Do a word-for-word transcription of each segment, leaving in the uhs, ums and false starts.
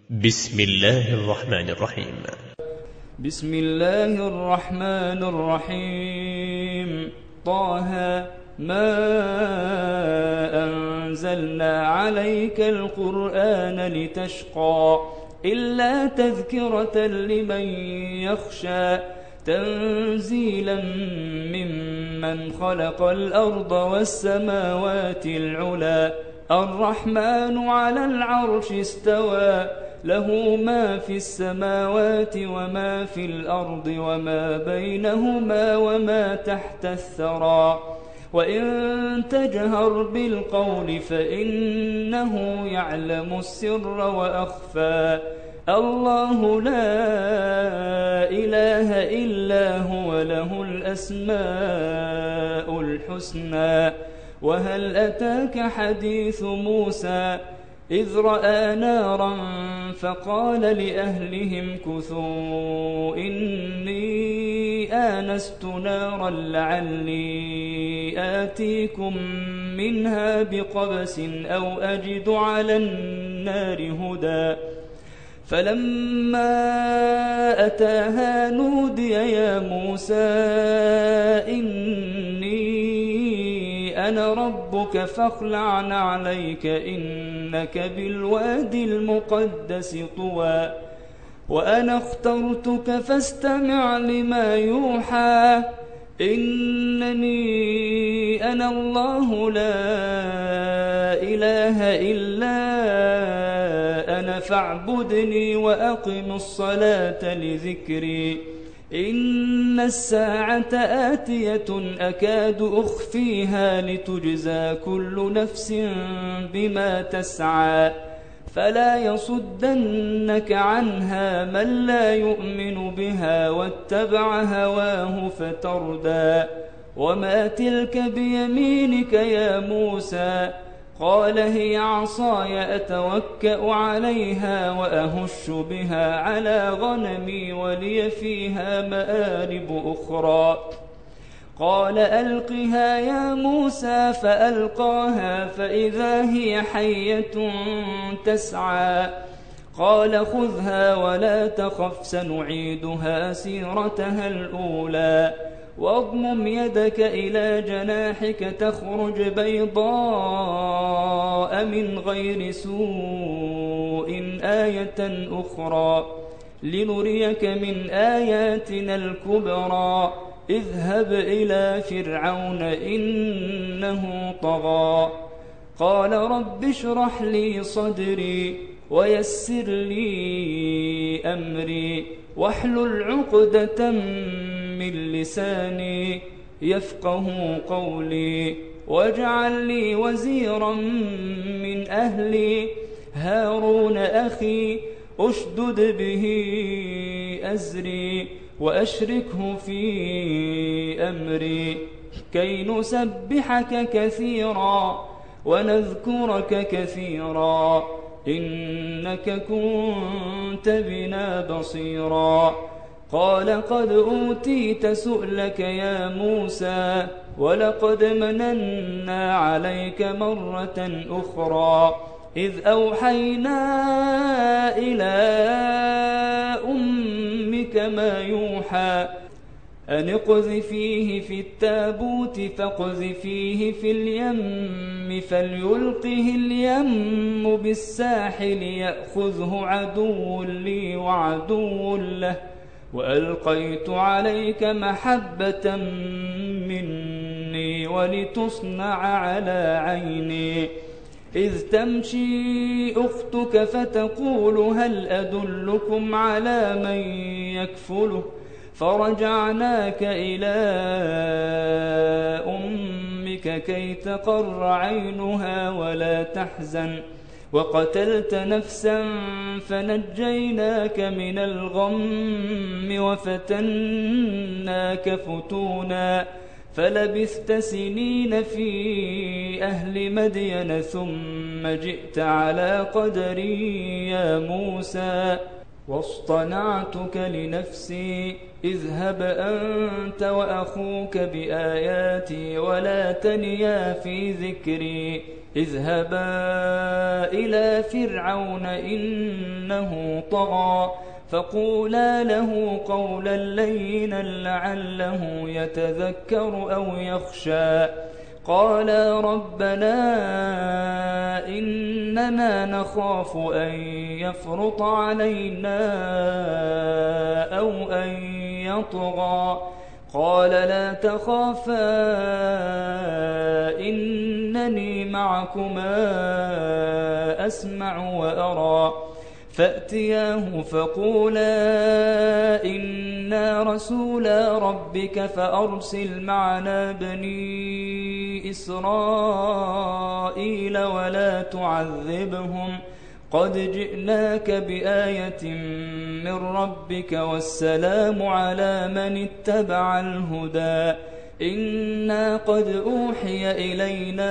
بسم الله الرحمن الرحيم. بسم الله الرحمن الرحيم. طه ما أنزلنا عليك القرآن لتشقى إلا تذكرة لمن يخشى تنزيلا ممن خلق الأرض والسماوات العلى الرحمن على العرش استوى له ما في السماوات وما في الأرض وما بينهما وما تحت الثرى وإن تجهر بالقول فإنه يعلم السر وأخفى الله لا إله إلا هو له الأسماء الحسنى. وهل أتاك حديث موسى إذ رأى نارا فقال لأهلهم كثوا إني آنست نارا لعلي آتيكم منها بقبس أو أجد على النار هدى فلما أتاها نودي يا موسى إني أنا ربك فاخلع نعليك إنك بالوادي المقدس طوى وأنا اخترتك فاستمع لما يوحى إنني أنا الله لا إله إلا أنا فاعبدني وأقم الصلاة لذكري إن الساعة آتية أكاد أخفيها لتجزى كل نفس بما تسعى فلا يصدنك عنها من لا يؤمن بها واتبع هواه فتردى وما تلك بيمينك يا موسى قال هي عصاي أتوكأ عليها وأهش بها على غنمي ولي فيها مآرب أخرى قال ألقها يا موسى فألقاها فإذا هي حية تسعى قال خذها ولا تخف سنعيدها سيرتها الأولى واضمم يدك إلى جناحك تخرج بيضاء من غير سوء آية أخرى لنريك من آياتنا الكبرى اذهب إلى فرعون إنه طغى قال رب اشرح لي صدري ويسر لي أمري واحلل عقدة من لساني يفقه قولي واجعل لي وزيرا من أهلي هارون أخي أشدد به أزري وأشركه في أمري كي نسبحك كثيرا ونذكرك كثيرا إنك كنت بنا بصيرا قال قد أوتيت سؤلك يا موسى ولقد مننا عليك مرة أخرى إذ أوحينا إلى أمك ما يوحى أن اقذفيه في التابوت فاقذفيه في اليم فليلقه اليم بالساحل يأخذه عدو لي وعدو له وألقيت عليك محبة مني ولتصنع على عيني إذ تمشي أختك فتقول هل أدلكم على من يكفله فرجعناك إلى أمك كي تقر عينها ولا تحزن وقتلت نفسا فنجيناك من الغم وفتناك فتونا فلبثت سنين في أهل مدين ثم جئت على قدري يا موسى واصطنعتك لنفسي اذهب أنت وأخوك بآياتي ولا تنيا في ذكري اذهبا إلى فرعون إنه طغى فقولا له قولا لينا لعله يتذكر أو يخشى قالا ربنا إننا نخاف أن يفرط علينا أو أن يطغى قال لا تخافا إنني معكما أسمع وأرى فأتياه فقولا إنا رسولا ربك فأرسل معنا بني إسرائيل ولا تعذبهم قد جئناك بآية من ربك والسلام على من اتبع الهدى إنا قد أوحي إلينا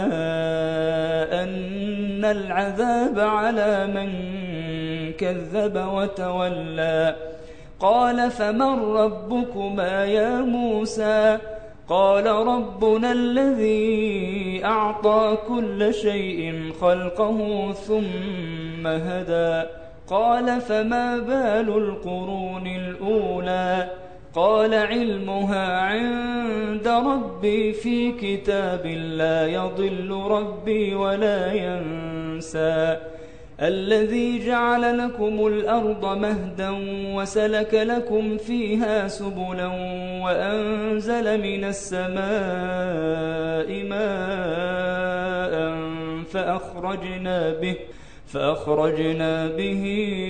أن العذاب على من كذب وتولى قال فمن ربكما يا موسى قال ربنا الذي أعطى كل شيء خلقه ثم هدى قال فما بال القرون الأولى قال علمها عند ربي في كتاب لا يضل ربي ولا ينسى الذي جعل لكم الأرض مهدا وسلك لكم فيها سبلا وأنزل من السماء ماء فأخرجنا به فأخرجنا به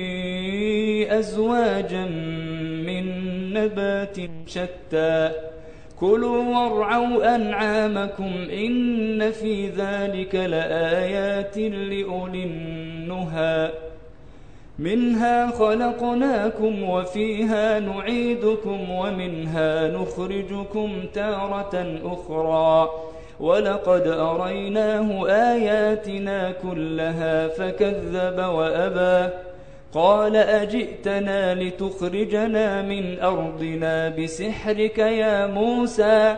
أزواجا من نبات شتى كلوا وارعوا أنعامكم إن في ذلك لآيات لأولي النهى منها خلقناكم وفيها نعيدكم ومنها نخرجكم تارة أخرى ولقد أريناه آياتنا كلها فكذب وأبى قال أجئتنا لتخرجنا من أرضنا بسحرك يا موسى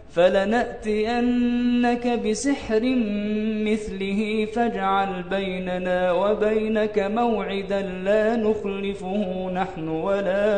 فلنأتينك بسحر مثله فاجعل بيننا وبينك موعدا لا نخلفه نحن ولا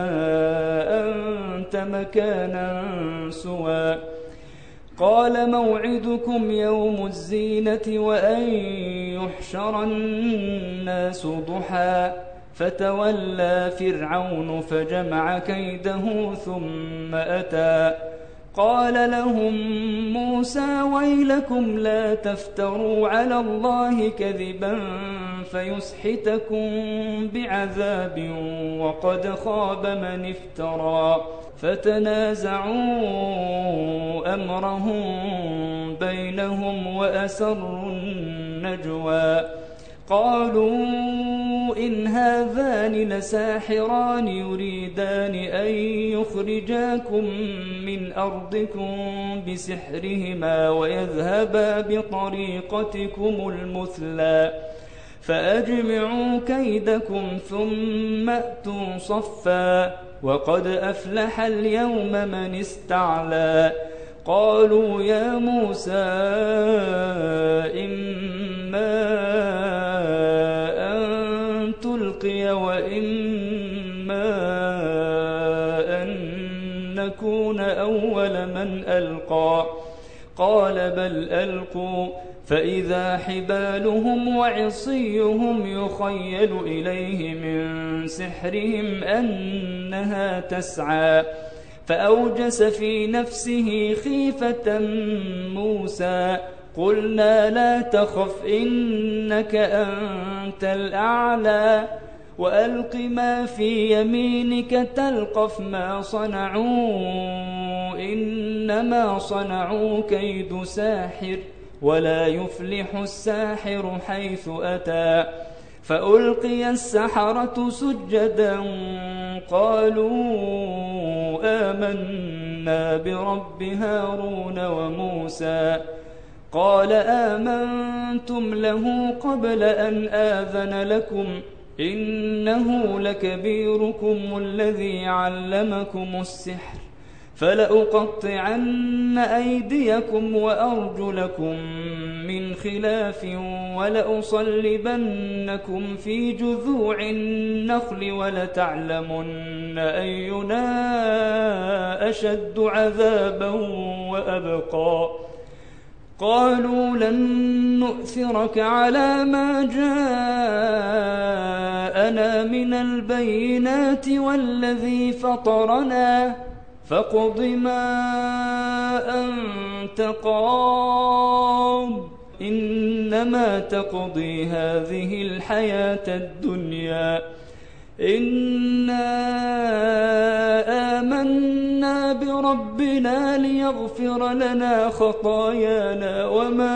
أنت مكانا سوى قال موعدكم يوم الزينة وأن يحشر الناس ضحى فتولى فرعون فجمع كيده ثم أتى قال لهم موسى ويلكم لا تفتروا على الله كذبا فيسحتكم بعذاب وقد خاب من افترى فتنازعوا أمرهم بينهم وأسروا النجوى قالوا إن هذان لساحران يريدان أن يخرجاكم من أرضكم بسحرهما ويذهبا بطريقتكم المثلى فأجمعوا كيدكم ثم أتوا صفا وقد أفلح اليوم من استعلى قالوا يا موسى إما أن تلقي وإما أن نكون أول من ألقى قال بل ألقوا فإذا حبالهم وعصيهم يخيل إليه من سحرهم أنها تسعى فأوجس في نفسه خيفة موسى قلنا لا تخف إنك أنت الأعلى وألق ما في يمينك تلقف ما صنعوا إنما صنعوا كيد ساحر ولا يفلح الساحر حيث أتى فألقي السحرة سجدا قالوا آمنا برب هارون وموسى قال آمنتم له قبل أن آذن لكم إنه لكبيركم الذي علمكم السحر فلأقطعن أيديكم وأرجلكم من خلاف ولأصلبنكم في جذوع النخل ولتعلمن أينا أشد عذابا وأبقى. قالوا لن نؤثرك على ما جاءنا من البينات والذي فطرنا فاقض ما أنت قاض إنما تقضي هذه الحياة الدنيا إنا آمنا بربنا ليغفر لنا خطايانا وما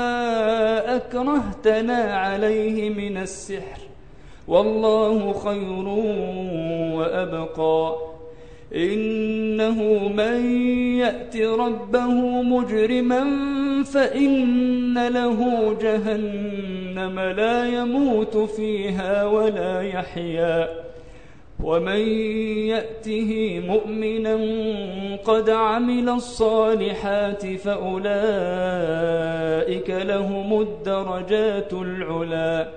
أكرهتنا عليه من السحر والله خير وأبقى. إنه من يأت ربه مجرما فإن له جهنم لا يموت فيها ولا يحيا ومن يأته مؤمنا قد عمل الصالحات فأولئك لهم الدرجات العلى.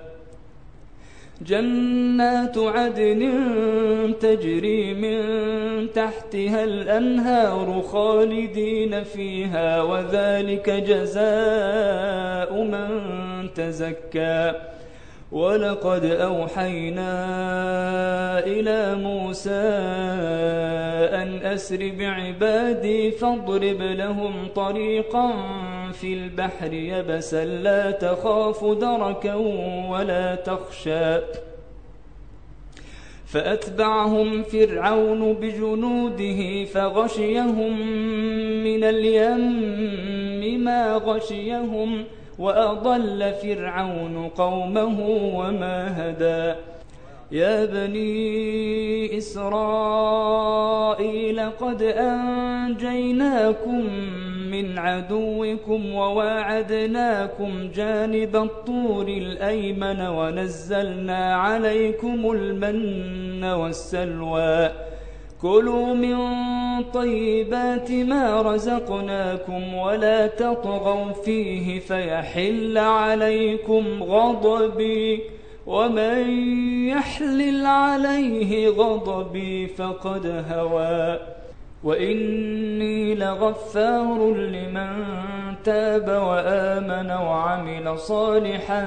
جنات عدن تجري من تحتها الأنهار خالدين فيها وذلك جزاء من تزكى. ولقد أوحينا إلى موسى أن أسر بعبادي فاضرب لهم طريقا في البحر يبسا لا تخاف دركا ولا تخشى. فأتبعهم فرعون بجنوده فغشيهم من اليم ما غشيهم وأضل فرعون قومه وما هدى. يا بني إسرائيل قد أنجيناكم من عدوكم وواعدناكم جانب الطور الأيمن ونزلنا عليكم المن والسلوى كلوا من طيبات ما رزقناكم ولا تطغوا فيه فيحل عليكم غضبي ومن يحلل عليه غضبي فقد هوى. وإني لغفار لمن تاب وآمن وعمل صالحا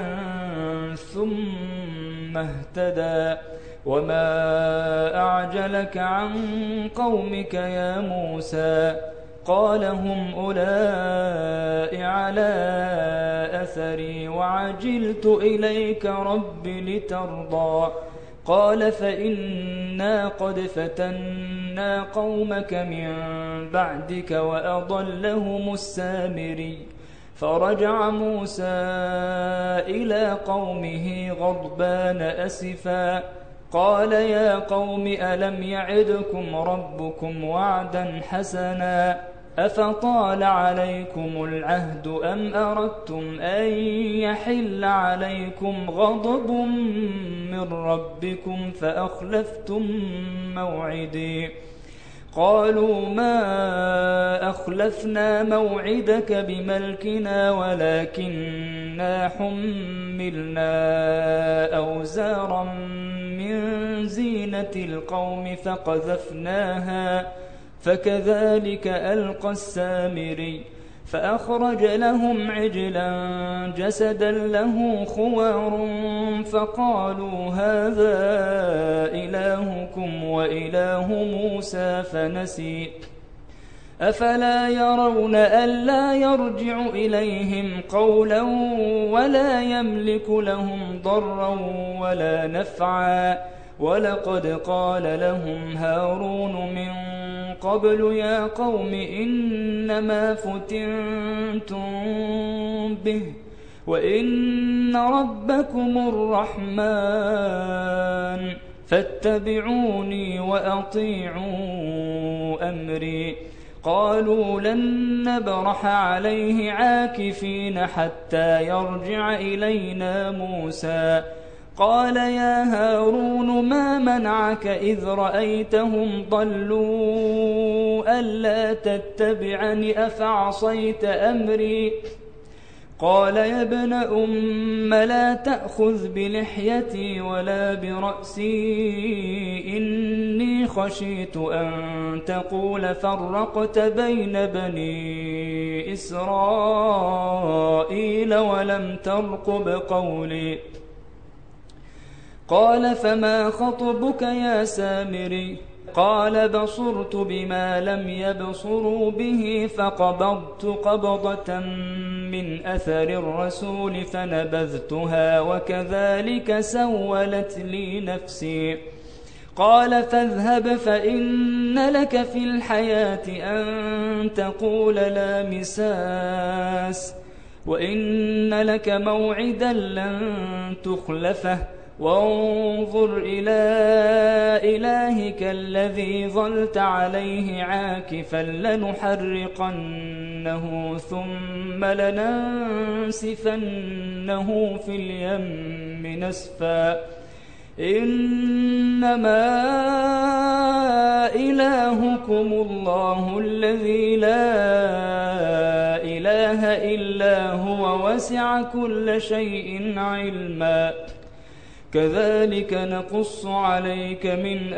ثم اهتدى. وما أعجلك عن قومك يا موسى قال هم أولئك على أثري وعجلت إليك رب لترضى. قال فإنا قد فتنا قومك من بعدك وأضلهم السامري. فرجع موسى إلى قومه غضبان أسفا قال يا قوم ألم يعدكم ربكم وعدا حسنا أفطال عليكم العهد أم أردتم أن يحل عليكم غضب من ربكم فأخلفتم موعدي. قالوا ما أخلفنا موعدك بملكنا ولكننا حملنا أوزارا من زينة القوم فقذفناها فكذلك ألقى السامري. فأخرج لهم عجلا جسدا له خوار فقالوا هذا إلهكم وإله موسى فنسي. أفلا يرون ألا يرجع إليهم قولا ولا يملك لهم ضرا ولا نفعا. ولقد قال لهم هارون من قبل يا قوم إنما فتنتم به وإن ربكم الرحمن فاتبعوني وأطيعوا أمري. قالوا لن نبرح عليه عاكفين حتى يرجع إلينا موسى. قال يا هارون ما منعك إذ رأيتهم ضلوا ألا تتبعني أفعصيت أمري قال يا ابن أم لا تأخذ بلحيتي ولا برأسي إني خشيت أن تقول فرقت بين بني إسرائيل ولم ترقب قولي قال فما خطبك يا سامري قال بصرت بما لم يبصروا به فقبضت قبضة من أثر الرسول فنبذتها وكذلك سولت لي نفسي قال فاذهب فإن لك في الحياة أن تقول لا مساس وإن لك موعدا لن تخلفه وانظر إلى إلهك الذي ظلت عليه عاكفا لنحرقنه ثم لننسفنه في اليم نسفا إنما إلهكم الله الذي لا إله إلا هو وسع كل شيء علما كذلك نقص عليك من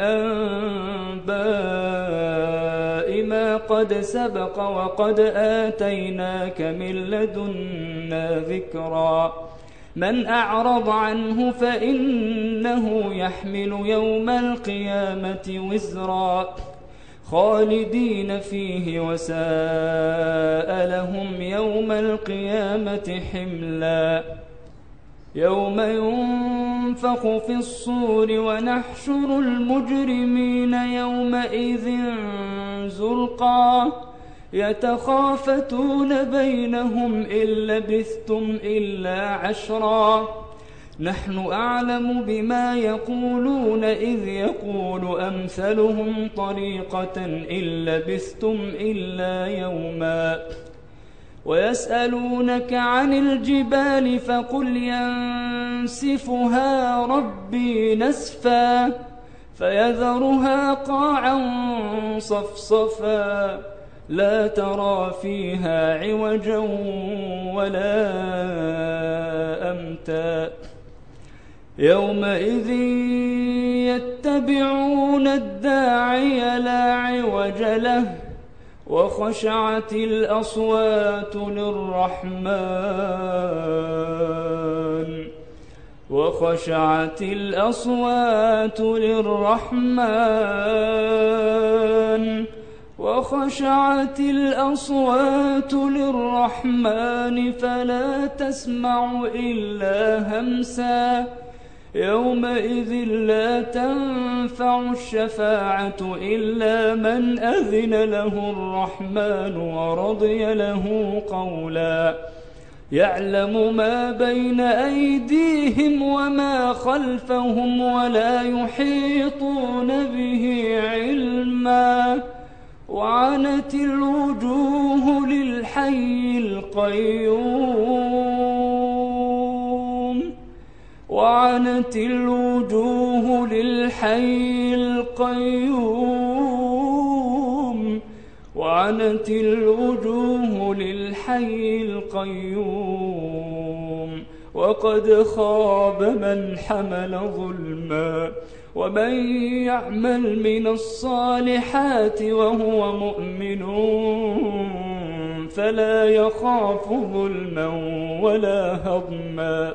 أنباء ما قد سبق وقد آتيناك من لدنا ذكرا من أعرض عنه فإنه يحمل يوم القيامة وزرا خالدين فيه وساء لهم يوم القيامة حملا يوم ينفخ في الصور ونحشر المجرمين يومئذ زرقا يتخافتون بينهم إن لبثتم إلا عشرا نحن أعلم بما يقولون إذ يقول أمثلهم طريقة إن لبثتم إلا يوما ويسألونك عن الجبال فقل ينسفها ربي نسفا فيذرها قاعا صفصفا لا ترى فيها عوجا ولا أمتا يومئذ يتبعون الداعي لا عوج له وخشعت الأصوات للرحمن وخشعت الأصوات للرحمن وخشعت الأصوات للرحمن فلا تسمع إلا همسا يومئذ لا تنفع الشفاعة إلا من أذن له الرحمن ورضي له قولا يعلم ما بين أيديهم وما خلفهم ولا يحيطون به علما وعنت الوجوه للحي القيوم وعنت الوجوه للحي القيوم وعنت الوجوه للحي القيوم وقد خاب من حمل ظلما ومن يعمل من الصالحات وهو مؤمن فلا يخاف ظلما ولا هضما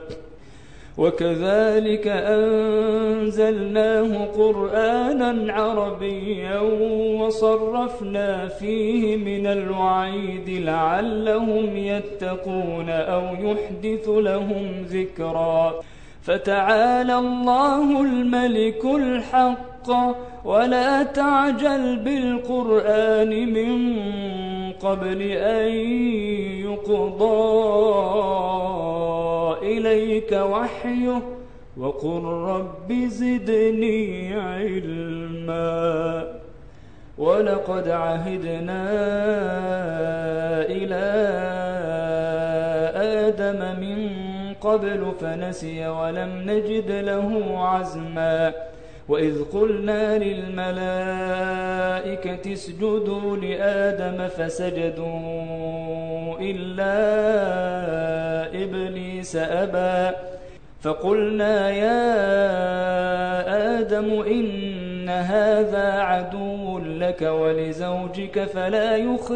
وكذلك أنزلناه قرآنا عربيا وصرفنا فيه من الوعيد لعلهم يتقون أو يحدث لهم ذكرا فتعالى الله الملك الحق ولا تعجل بالقرآن من قبل أن يقضى إليك وحيه وقل رب زدني علما ولقد عهدنا إلى آدم من قبل فنسي ولم نجد له عزما وإذ قلنا للملائكة اسجدوا لآدم فسجدوا إلا إبليس أبى فقلنا يا آدم إن هذا عدو لك ولزوجك فلا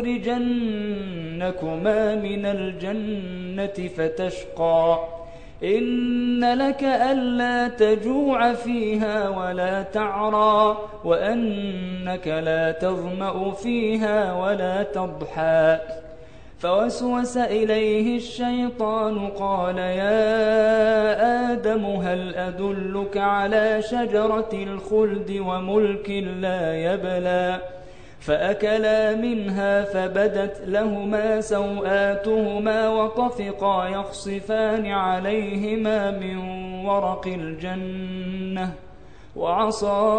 يخرجنكما من الجنة فتشقى إن لك ألا تجوع فيها ولا تعرى وأنك لا تظمأ فيها ولا تضحى فوسوس إليه الشيطان قال يا آدم هل أدلك على شجرة الخلد وملك لا يبلى فأكلا منها فبدت لهما سوآتهما وطفقا يخصفان عليهما من ورق الجنة وعصى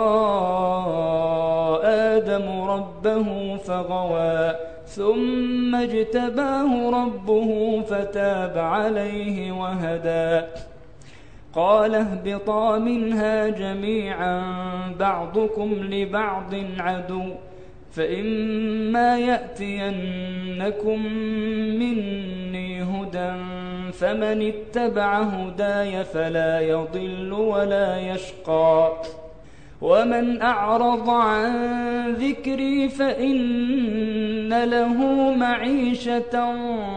آدم ربه فغوى ثم اجتباه ربه فتاب عليه وهدى قال اهبطا منها جميعا بعضكم لبعض عدو فإما يأتينكم مني هدى فمن اتبع هداي فلا يضل ولا يشقى ومن أعرض عن ذكري فإن له معيشة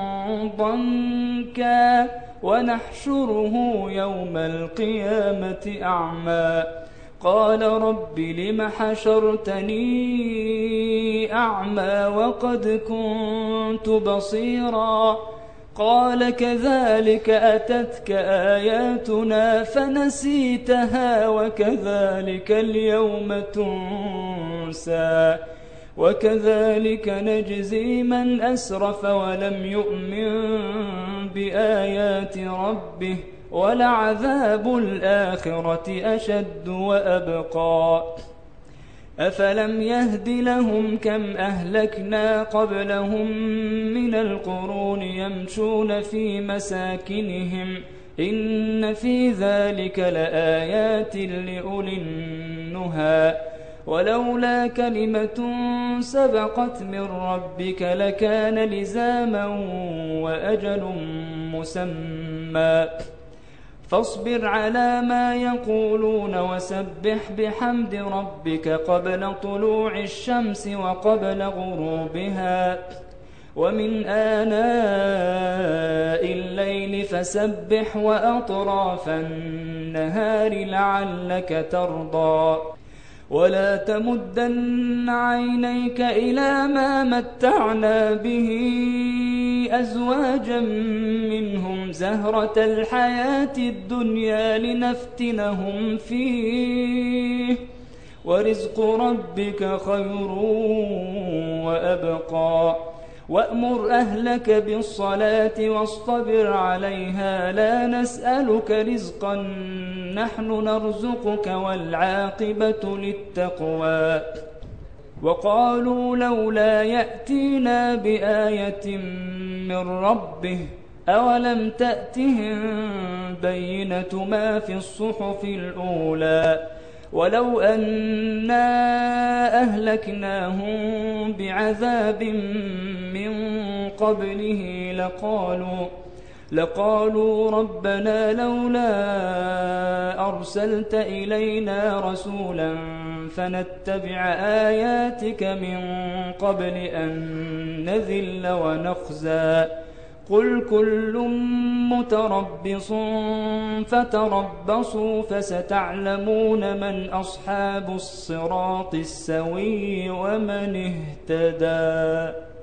ضنكا ونحشره يوم القيامة أعمى قال رب لم حشرتني أعمى وقد كنت بصيرا قال كذلك أتتك آياتنا فنسيتها وكذلك اليوم تنسى وكذلك نجزي من أسرف ولم يؤمن بآيات ربه ولعذاب الآخرة أشد وأبقى أفلم يهد لهم كم أهلكنا قبلهم من القرون يمشون في مساكنهم إن في ذلك لآيات لأولي النهى ولولا كلمة سبقت من ربك لكان لزاما وأجل مسمى فاصبر على ما يقولون وسبح بحمد ربك قبل طلوع الشمس وقبل غروبها ومن آناء الليل فسبح وأطراف النهار لعلك ترضى ولا تمدن عينيك إلى ما متعنا به أزواجا منهم زهرة الحياة الدنيا لنفتنهم فيه ورزق ربك خير وأبقى وأمر أهلك بالصلاة واصطبر عليها لا نسألك رزقا نحن نرزقك والعاقبة للتقوى وقالوا لولا يأتينا بآية من ربه أولم تأتهم بينة ما في الصحف الأولى ولو أنا أهلكناهم بعذاب من قبله لقالوا لقالوا ربنا لولا أرسلت إلينا رسولا فنتبع آياتك من قبل أن نذل ونخزى قل كل متربص فتربصوا فستعلمون من أصحاب الصراط السوي ومن اهتدى.